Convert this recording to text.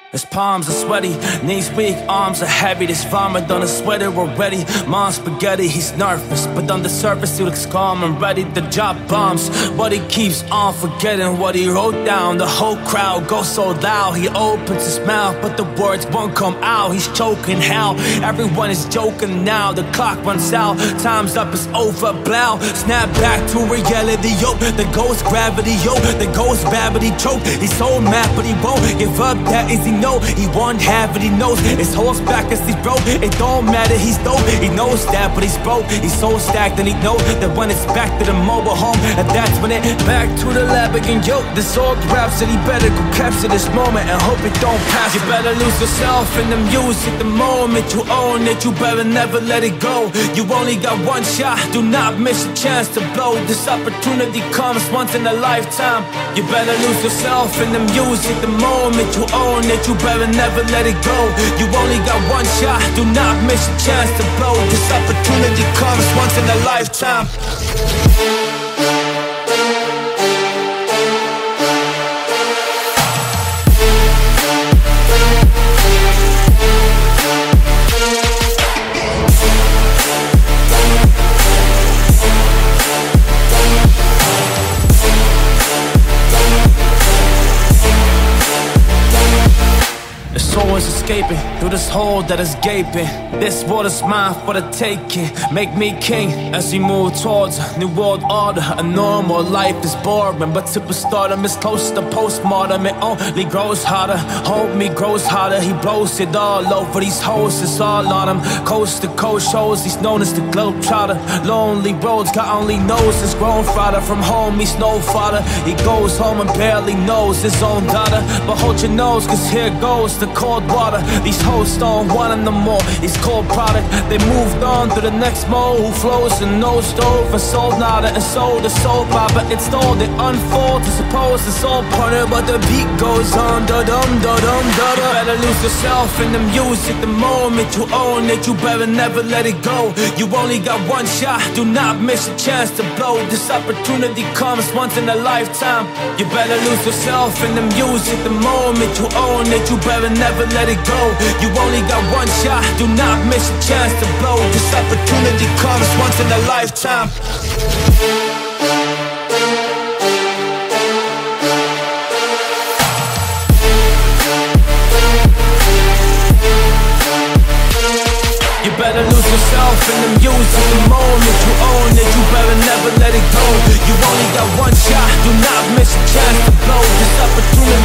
His palms are sweaty, knees weak, arms are heavy. There's vomit on his sweater already. Mom's spaghetti, he's nervous, but on the surface he looks calm and ready to drop bombs. But he keeps on forgetting what he wrote down. The whole crowd goes so loud. He opens his mouth, but the words won't come out. He's choking how everyone is joking now. The clock runs out, time's up, it's over, blow. Snap back to reality, yo. There goes gravity, yo. There goes gravity, choke. He's so mad, but he won't give up. That is he know he won't have it, he knows his horse back as he's broke. It don't matter, he's dope, he knows that, but he's broke. He's so stacked and he knows that when it's back to the mobile home, and that's when it back to the lab again. Yo, this old rhapsody better go capture this moment and hope it don't pass. You better lose yourself in the music the moment you own it. You better never let it go. You only got one shot, do not miss a chance to blow. This opportunity comes once in a lifetime. You better lose yourself in the music the moment you own it. You better never let it go. You only got one shot, do not miss a chance to blow. This opportunity comes once in a lifetime. Someone's escaping through this hole that is gaping. This world is mine for the taking. Make me king as we move towards a new world order. A normal life is boring, but superstardom is close to postmortem. It only grows harder, homie grows harder. He blows it all over these hoes, it's all on him. Coast to coast shows, he's known as the globetrotter. Lonely roads, God only knows his grown father. From home, he's no father. He goes home and barely knows his own daughter. But hold your nose, cause here goes the cold water. These hoes don't want him no more. He's cold product. They moved on to the next mo who flows in no stove and sold nada and sold the soap opera. It's told, it unfolds. I suppose it's all punter, but the beat goes on. Da dum da dum da da. You better lose yourself in the music the moment you own it. You better never let it go. You only got one shot, do not miss a chance to blow. This opportunity comes once in a lifetime. You better lose yourself in the music the moment you own it. You better never let it go. You only got one shot, do not miss a chance to blow. This opportunity comes once in a lifetime. You better lose yourself in the music the moment you own it. You better never let it go. You only got one shot, do not miss a chance to blow. This opportunity